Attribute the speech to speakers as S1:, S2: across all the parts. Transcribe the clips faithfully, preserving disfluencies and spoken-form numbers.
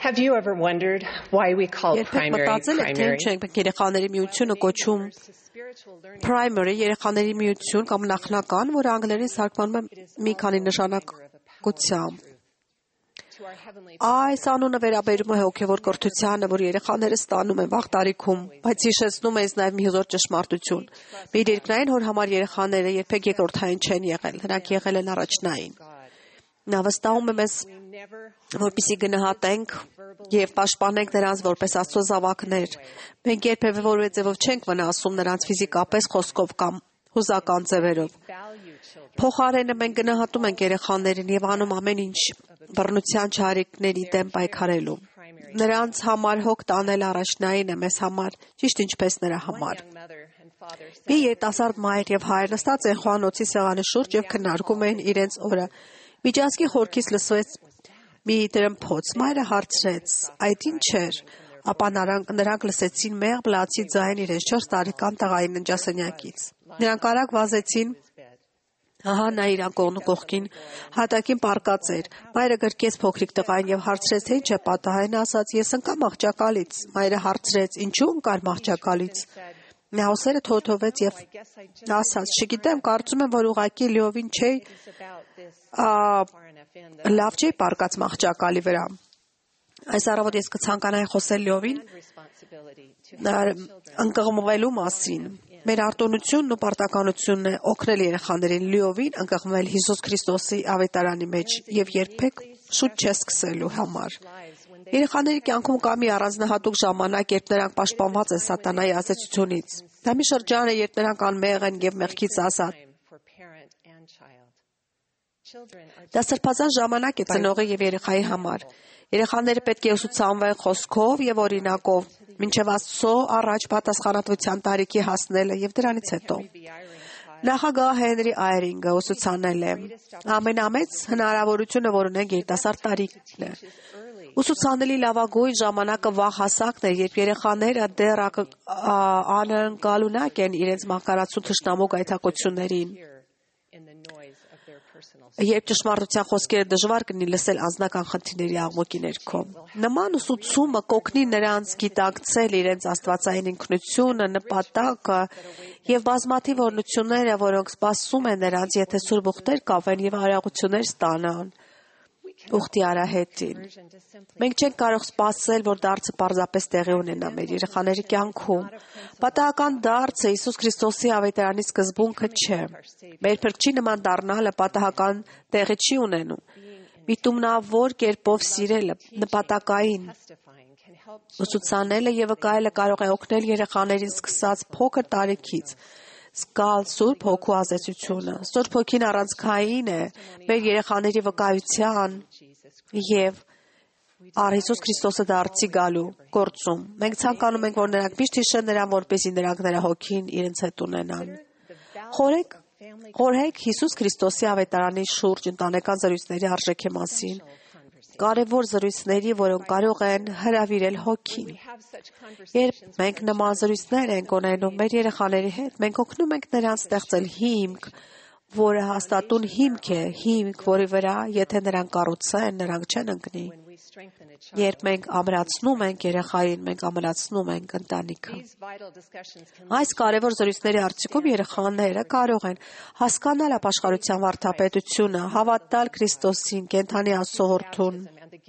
S1: Have you ever wondered why we call
S2: Երբեք
S1: primary
S2: մտածել եք, թե
S1: primary?
S2: ինչ ենք մենք երեխաների միությունը կոչում primary, երեխաների միություն կամ նախնական, որը անգլերեն սարքվում է մի քանի նշանակությամբ։ Այս անունը վերաբերում է հոգևոր կրթությանը, որ երեխաները ստանում են վաղ տարիքում, բայց հիշեցնում է ինձ նաև մի հզոր ճշմարտություն։ Մեր երկնային հոր համար երեխաները երբեք երկրորդային չեն եղել, նրանք եղել են առաջնային։ Նա վստահում է մեզ, որպեսզի գնահատենք եւ պաշտպանենք նրանց որպես Աստծո զավակներ։ Մենք երբևէ որևէ ձևով չենք վնասում նրանց ֆիզիկապես, խոսքով կամ հուզական ձևերով։ Փոխարենը մենք գնահատում ենք երեխաներին եւ անում ամեն ինչ բռնության չարիքների դեմ պայքարելու։ Նրանց համար հոգ տանել առաջնային է մեզ համար, ճիշտ ինչպես նրա համար։ Մի երիտասարդ մայր եւ հայր նստած են խոհանոցի սեղանի շուրջ եւ քննարկում էին իրենց օրը։ Միջանցքի խորքից լսվեց մի դրմփոց։ Մայրը հարցրեց. «Այդ ինչ էր»։ Ապա նրանք, նրանք լսեցին մեղ բլացի ձայն իրենց չորս տարեկան տղայի ննջասենյակից։ Նրանք արագ վազեցին։ Ահա նա իր կողքին հատակին պառկած էր։ Մայրը գրկեց փոքրիկ տղային եւ հարցրեց, թե ինչ է պատահել։ Նա ասաց. «Ես ընկա մահճակալից»։ Մայրը հարցրեց. «Ինչու ընկար մահճակալից»։ Նա ուսերը թոթովեց եւ ասաց. «Չգիտեմ, կարծում եմ, որ ուղղակի լիովին չէ լավ չէ պարկած մահճակալի վրա»։ Այս առավոտ ես կցանկանայի խոսել լիովին ընկղմվելու մասին։ Մեր արտոնությունն ու պարտականությունն է օգնել երեխաներին լիովին ընկղմվել Հիսուս Քրիստոսի ավետարանի մեջ եւ երբեք շուտ չէ սկսելու համար։ Երեխաների կյանքում կա մի առանձնահատուկ ժամանակ, երբ նրանք պաշտպանված են սատանայի ազդեցությունից։ Դա մի շրջան է, երբ նրանք անմեղ են եւ մեղքից ազատ։ Դա սրբազան ժամանակ է ծնողի եւ երեխայի համար։ Երեխաները պետք է ուսուցանվեն խոսքով եւ օրինակով, մինչեւ Աստծո առաջ պատասխանատվության տարիքի հասնելը եւ դրանից հետո։ Նախագահ Հենրի Այրինգը ուսուցանել է. ամենամեծ հնարավորությունը, որ ունենք երիտասարդ տարիքն է։ Ուսուցանելի լավագույն ժամանակը վաղ հասակն է, երբ երեխաները դեռ անկալունակ են իրենց մահկարացու թշնամու գայթակղություններին։ Երբ ճշմարտության խոսքերը դժվար կլինի լսել անձնական խնդիրների աղմուկի ներքո։ Նման ուսուցումը կօգնի նրանց գիտակցել իրենց աստվածային ինքնությունը, նպատակը եւ բազմաթիվ օրհնությունները, որոնք սպասում են նրանց, եթե սուրբ ուխտեր կավեն եւ արարողություններ ստանան ուխտի արահետին։ Մենք չենք կարող սպասել, որ դարձը պարզապես տեղի ունենա մեր երեխաների կյանքում։ Պատահական դարձը Հիսուս Քրիստոսի ավետարանի սկզբունքը չէ։ Մեր փրկչի նման դառնալը պատահական տեղի չի ունենում։ Միտումնավոր կերպով սիրելը, նպատակային ուսուցանելը եւ վկայելը կարող է օգնել երեխաներին սկսած փոքր տարիքից զգալ Սուրբ Հոգու ազդեցությունը։ Սուրբ Հոգին առանցքային է մեր երեխաների վկայության եւ առ Հիսուս Քրիստոսը դարձի գալու գործում։ Մենք ցանկանում ենք, որ նրանք միշտ հիշեն նրան, որպեսզի նրանք նրա Հոգին իրենց հետ ունենան։ Խորհեք, խորհեք Հիսուս Քրիստոսի ավետարանի շուրջ ընտանեկան զրույցների արժեքի մասին։ Կարևոր զրույցների, որոնք կարող են հրավիրել Հոգին։ Երբ մենք նման զրույցներ ենք ունենում մեր երեխաների հետ, մենք օգնում ենք նրանց ստեղծել հիմք, որը հաստատուն հիմք է, հիմք, որի վրա, եթե նրանք կառուցեն, նրանք չեն ընկնի։ Երբ մենք ամրացնում ենք երեխային, մենք ամրացնում ենք ընտանիքը։ Այս կարևոր զրույցների արդյունքում երեխաները կարող են հասկանալ ապաշխարության վարդապետությունը, հավատալ Քրիստոսին, կենդանի Աստծո որդուն,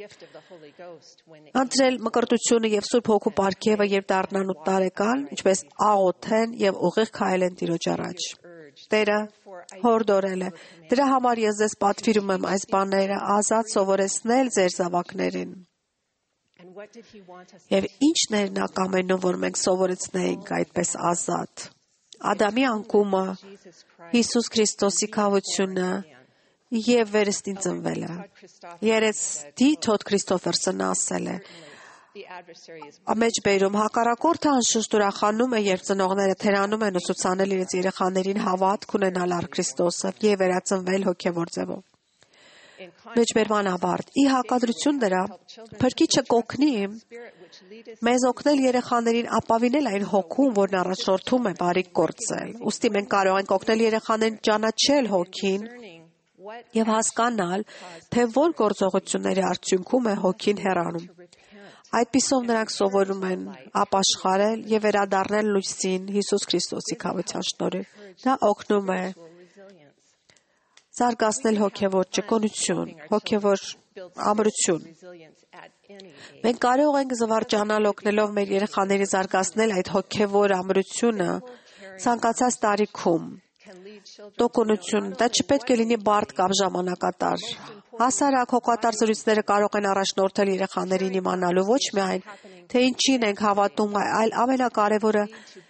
S2: ընտրել մկրտությունը եւ Սուրբ Հոգու պարգևը, երբ դառնան ութ տարեկան, ինչպես աղոթեն եւ ուղիղ քայլեն Տիրոջ առաջ։ Տերը հորդորել է. «Դրա համար ես ձեզ պատվիրում եմ այս բաները ազատ սովորեցնել ձեր զավակներին»։ Եվ ի՞նչն էր նա կամենում, որ մենք սովորեցնեինք այդպես ազատ։ Ադամի անկումը, Հիսուս Քրիստոսի քավությունը եւ վերստին ծնվելը։ Երեցդի Թոդ Քրիստոֆերսոնը ասել է. Ամեջ բերում հակառակորդը անշուշտ ուրախանում է, երբ ծնողները թերանում են ուսուցանել իրենց երեխաներին հավատք ունենալ առ Քրիստոսը եւ վերածնվել հոգեվոր ձևով։ Մեջբերման ավարտ։ Ի հակադրություն դրա, Փրկիչը կօգնի մեզ օգնել երեխաներին ապավինել այն հոգուն, որն առաջնորդում է բարիք գործել։ Ուստի մենք կարող ենք օգնել երեխաներին ճանաչել հոգին եւ հասկանալ, թե որ գործողությունների արդյունքում է հոգին հեռանում։ Այդպիսով նրանք սովորում են ապաշխարել եւ վերադառնել լույսին Հիսուս Քրիստոսի քավության շնորհիվ։ Դա օգնում է զարգացնել հոգևոր ճկունություն, հոգևոր ամրություն։ Մենք կարող ենք զվարճանալ օգնելով մեր երեխաների զարգացնել այդ հոգևոր ամրությունը ցանկացած տարիքում։ Տոկունություն, դա չպետք է լինի բարդ կամ ժամանակատար։ Հասարակ հոգատար զրույցները կարող են առաջնորդել երեխաներին իմանալու ոչ միայն, թե ինչին ենք հավատում, այլ ամենակարևորը,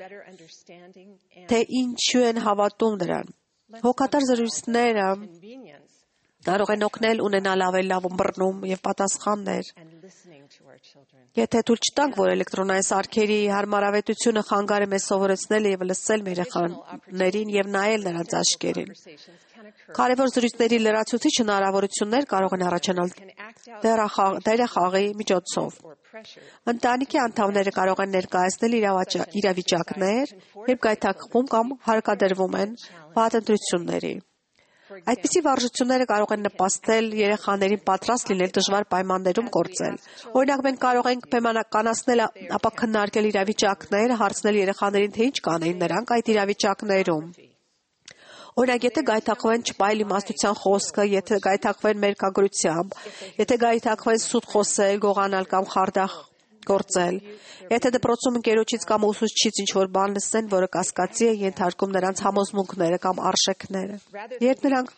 S2: թե ինչու են հավատում դրան։ Հոգատար զրույցները կարող են օգնել ունենալ ավելի լավ ըմբռնում եւ պատասխաններ։ Եթե թույլ չտանք, որ էլեկտրոնային սարքերի հարմարավետությունը խանգարի մեզ սովորեցնել եւ լսել մեր երեխաներին եւ նայել նրանց աչքերին։ Կարևոր զրույցների լրացուցիչ հնարավորություններ կարող են առաջանալ դերախաղի միջոցով։ Ընտանիքի անդամները կարող են ներկայացնել իրավիճակներ, երբ գայթակղվում կամ հարկադրվում են վատ ընտրությունների։ Այդպիսի վարժությունները կարող են նպաստել երեխաներին պատրաստ լինել դժվար պայմաններում գործել։ Օրինակ, մենք կարող ենք պայմանականացնել, ապա քննարկել իրավիճակներ, հարցնել երեխաներին, թե ինչ կանեին նրանք այդ իրավիճակներում։ Օրինակ, եթե գայթակղվեն չպայել իմաստության խոսքը, եթե գայթակղվեն մերկագրությամբ, եթե գայթակղվեն սուտ խոսել, գողանալ կամ խարդախ գործել, եթե դպրոցում ընկերոջից կամ ուսուցչից ինչ-որ բան լսեն, որը կասկածի է ենթարկում նրանց համոզմունքները կամ արժեքները։ Երբ նրանք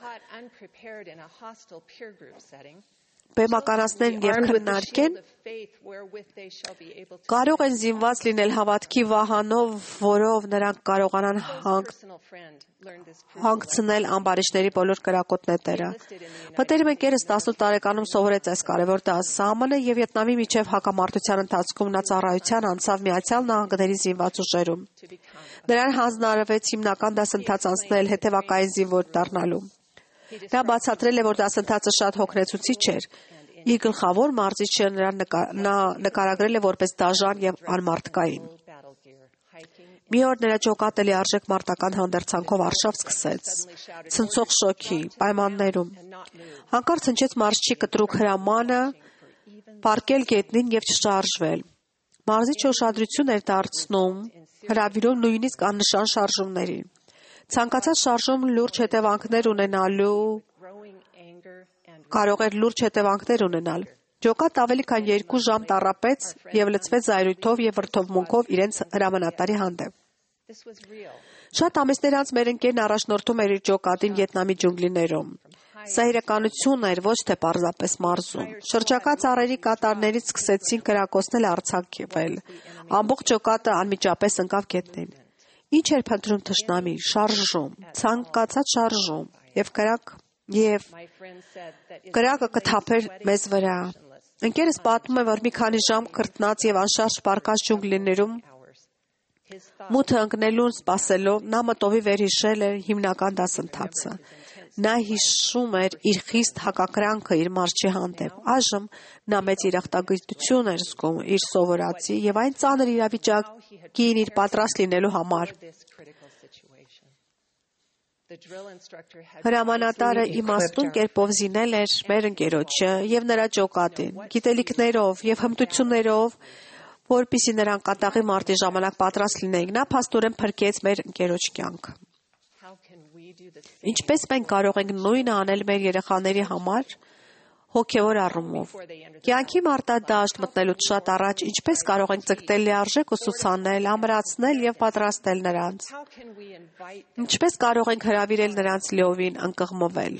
S2: բեմականացնեն եւ քննարկեն, կարող են զինված լինել հավատքի վահանով, որով նրանք կարողանան հանգցնել ամբարիշտների բոլոր կրակոտ նետերը։ Մտերիմ ընկերս տասնութ տարեկանում սովորեց այս կարևոր դասամանը եւ Վիետնամի միջև հակամարտության ընթացքում նա ծառայության անցավ Միացյալ Նահանգների զինված ուժերում։ Նրան հանձնարարվեց հիմնական դասընթաց անցնել հետևակային զինվոր դառնալու։ Նա բացատրել է, որ դասընթացը շատ հոգնեցուցիչ էր։ Իր գլխավոր մարզիչը նրան նա նկարագրել է որպես դաժան եւ անմարդկային։ Մի օր նրա ջոկատը լիարժեք մարտական հանդերձանքով արշավ սկսեց, ցնցող շոքի, պայմաններում։ Հանկարծ հնչեց մարզչի կտրուկ հրամանը պառկել գետնին եւ չշարժվել։ Մարզիչը ուշադրություն էր դարձնում, հրավիրում նույնիսկ աննշան շարժումներին։ Ցանկացած շարժում լուրջ հետևանքներ ունենալու կարող էր լուրջ հետևանքներ ունենալ։ Ջոկատը ավելի քան երկու ժամ տառապեց եւ լցվեց զայրույթով եւ վրդովմունքով իրենց հրամանատարի հանդեպ։ Շատ ամիսներ անց մեր ընկերն առաջնորդում էր իր ջոկատին Վիետնամի ջունգլիներում։ Սա իրականություն էր, ոչ թե պարզապես մարզում։ Շրջակա ծառերի կատարներից սկսեցին կրակոցնել արձակվել։ Ամբողջ ջոկատը անմիջապես ընկավ գետնին։ Ինչ էր փնտրում թշնամի, շարժում, ցանկացած շարժում, եւ կրակ եւ կրակը կթափեր մեզ վրա։ Ընկերս պատմում է, որ մի քանի ժամ քրտնած եւ անշարժ պառկած ջունգլիներում մութը ընկնելուն սպասելով նա մտովի վերհիշել էր հիմնական դասընթացը։ Նա հիշում էր իր խիստ հակակրանքը իր մարզչի հանդեպ։ Այժմ նա մեծ երախտագիտություն էր զգում իր սովորածի եւ այն ծանր իրավիճակին իր պատրաստ լինելու համար։ Հրամանատարը իմաստուն կերպով զինել էր մեր ընկերոջը եւ նրա ջոկատին, գիտելիքներով եւ հմտություններով, որպեսզի նրանք կատաղի մարտի ժամանակ պատրաստ լինեին։ Նա փաստորեն փրկեց մեր ընկերոջ կյանքը։ Ինչպես մենք կարող ենք նույնը անել մեր երեխաների համար հոգևոր առումով։ Կյանքի մարտադաշտ մտնելուց շատ առաջ ինչպես կարող ենք ձգտել լիարժեք ուսուցանել, ամրացնել եւ պատրաստել նրանց։ Ինչպես կարող ենք հրավիրել նրանց լիովին ընկղմվել։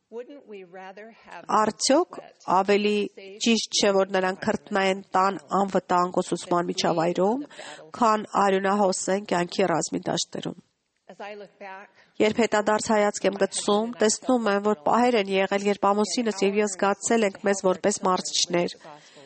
S2: Արդյոք ավելի ճիշտ չէ, որ նրանք քրտնային տան անվտանգ ուսուցման միջավայրում, քան արյունահոսեն կյանքի ռազմի դաշտերում։ Երբ հետադարձ հայացք եմ գցում, տեսնում եմ, որ պահեր են եղել, երբ ամուսինս եւ ես զգացել ենք մեզ որպես մարզիչներ,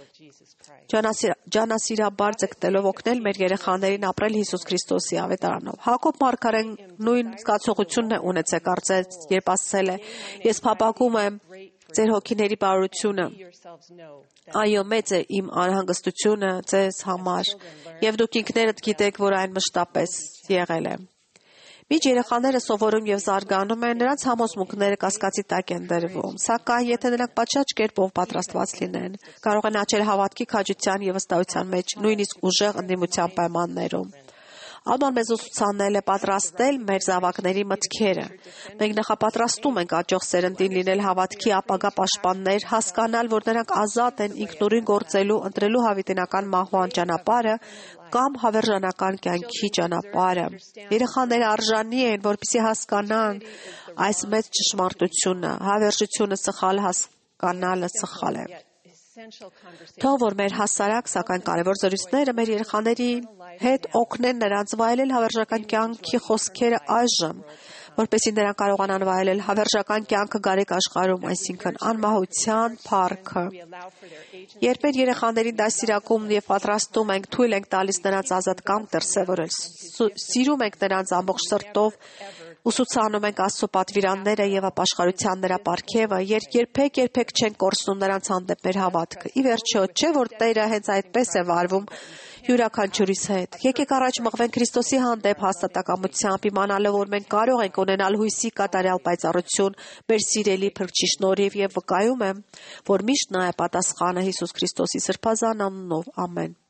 S2: ջանասիրաբար ձգտելով օգնել մեր երեխաներին ապրել Հիսուս Քրիստոսի ավետարանով։ Հակոբ մարգարեն նույն զգացողությունն է ունեցել, կարծես, երբ ասել է. «Ես փափագում եմ ձեր հոգիների բարությունը։ Այո, մեծ է իմ անհանգստությունը ձեզ համար, եւ դուք ինքներդ գիտեք, որ այն մշտապես եղել է»։ Մինչ երեխաները սովորում եւ զարգանում են, նրանց համոզմունքները կասկածի տակ են դրվում, սակայն եթե նրանք պատշաճ կերպով պատրաստված լինեն, կարող են աճել հավատքի, քաջության եւ վստահության մեջ, նույնիսկ ուժեղ ընդդիմության պայմաններում։ Ալման մեզ ուսուցանել է պատրաստել մեր զավակների մտքերը։ Մենք նախապատրաստում ենք աճող սերնդին լինել հավատքի ապագա պաշտպաններ, հասկանալ, որ նրանք ազատ են ինքնուրույն գործելու, ընտրելու հավիտենական մահվան ճանապարհը կամ հավերժանական կյանքի ճանապարհը։ Երեխաները արժանի են, որպեսզի հասկանան այս մեծ ճշմարտությունը, հավերժությունը սխալ հասկանալը սխալ է։ Թող որ մեր հասարակ, սակայն կարևոր զրույցները մեր երեխաների հետ օգնեն նրանց վայելել հավերժական կյանքի խոսքերը այժմ, որպեսզի նրանք կարողանան վայելել հավերժական կյանքը գարեկ աշխարհում, այսինքն անմահության փառքը։ Երբ մեր երեխաներին դաստիարակում եւ պատրաստում ենք, թույլ ենք տալիս նրանց ազատ կամք դրսևորել, սիրում ենք նրանց ամբողջ սրտով, ուսուցանում ենք Աստծո պատվիրանները եւ ապաշխարության նրա պարգևը, երբեք երբեք չենք կորցնում նրանց հանդեպ մեր հավատքը։ Ի վերջո, չէ՞ որ Տերը հենց այդպես է վարվում յուրաքանչյուրիս հետ։ Եկեք առաջ մղվենք Քրիստոսի հանդեպ հաստատակամությամբ, իմանալով, որ մենք կարող ենք ունենալ հույսի կատարյալ պայծառություն մեր սիրելի Փրկչի շնորհիվ, եւ վկայում եմ, որ միշտ նա է պատասխանը Հիսուս Քրիստոսի սրբազան անունով։ Ամեն։